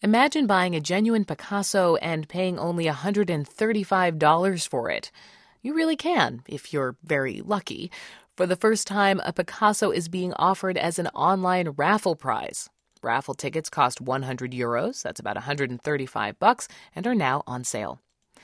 Imagine buying a genuine Picasso and paying only $135 for it. You really can, if you're very lucky. For the first time, a Picasso is being offered as an online raffle prize. Raffle tickets cost €100, that's about $135, and are now on sale.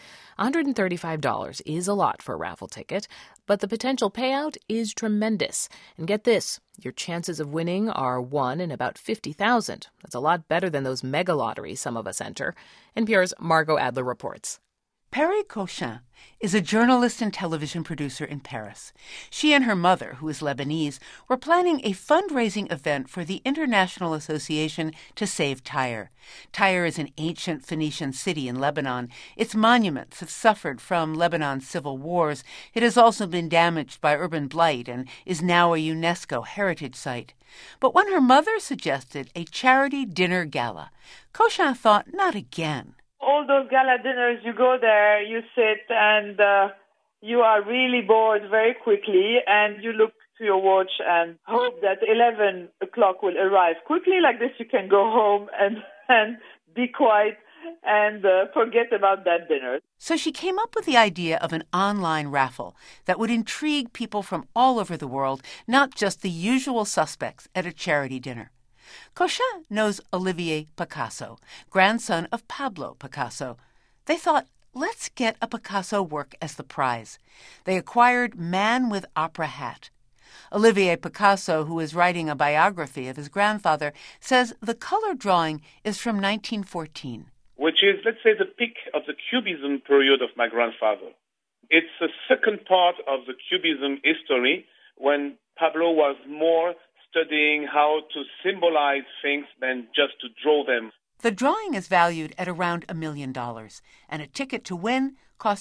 $135 is a lot for a raffle ticket, but the potential payout is tremendous. And get this, your chances of winning are 1 in about 50,000. That's a lot better than those mega lotteries some of us enter. NPR's Margot Adler reports. Perry Cochin is a journalist and television producer in Paris. She and her mother, who is Lebanese, were planning a fundraising event for the International Association to Save Tyre. Tyre is an ancient Phoenician city in Lebanon. Its monuments have suffered from Lebanon's civil wars. It has also been damaged by urban blight and is now a UNESCO heritage site. But when her mother suggested a charity dinner gala, Cochin thought, not again. All those gala dinners, you go there, you sit, and you are really bored very quickly, and you look to your watch and hope that 11 o'clock will arrive quickly. Like this, you can go home and be quiet and forget about that dinner. So she came up with the idea of an online raffle that would intrigue people from all over the world, not just the usual suspects at a charity dinner. Cochin knows Olivier Picasso, grandson of Pablo Picasso. They thought, let's get a Picasso work as the prize. They acquired Man with Opera Hat. Olivier Picasso, who is writing a biography of his grandfather, says the color drawing is from 1914. Which is, let's say, the peak of the Cubism period of my grandfather. It's the second part of the Cubism history when Pablo was more studying how to symbolize things than just to draw them. The drawing is valued at around $1 million, and a ticket to win costs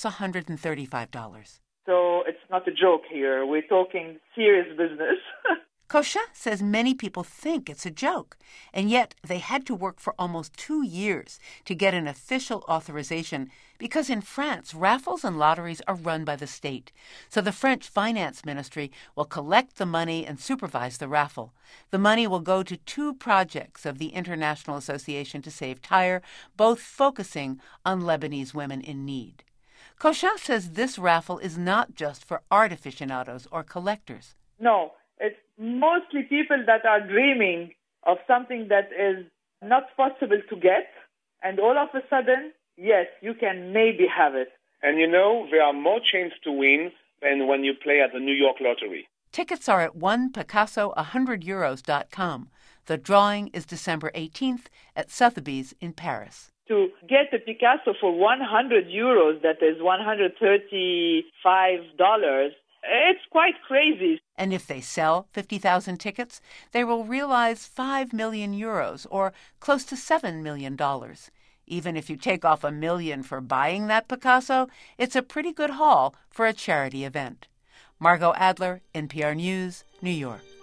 $135. So it's not a joke here. We're talking serious business. Cochin says many people think it's a joke, and yet they had to work for almost 2 years to get an official authorization because in France, raffles and lotteries are run by the state. So the French finance ministry will collect the money and supervise the raffle. The money will go to 2 projects of the International Association to Save Tyre, both focusing on Lebanese women in need. Cochin says this raffle is not just for art aficionados or collectors. No. It's mostly people that are dreaming of something that is not possible to get, and all of a sudden, yes, you can maybe have it. And you know, there are more chances to win than when you play at the New York lottery. Tickets are at onepicasso100euros.com. The drawing is December 18th at Sotheby's in Paris. To get a Picasso for €100, that is $135, it's quite crazy. And if they sell 50,000 tickets, they will realize €5 million, or close to $7 million. Even if you take off $1 million for buying that Picasso, it's a pretty good haul for a charity event. Margot Adler, NPR News, New York.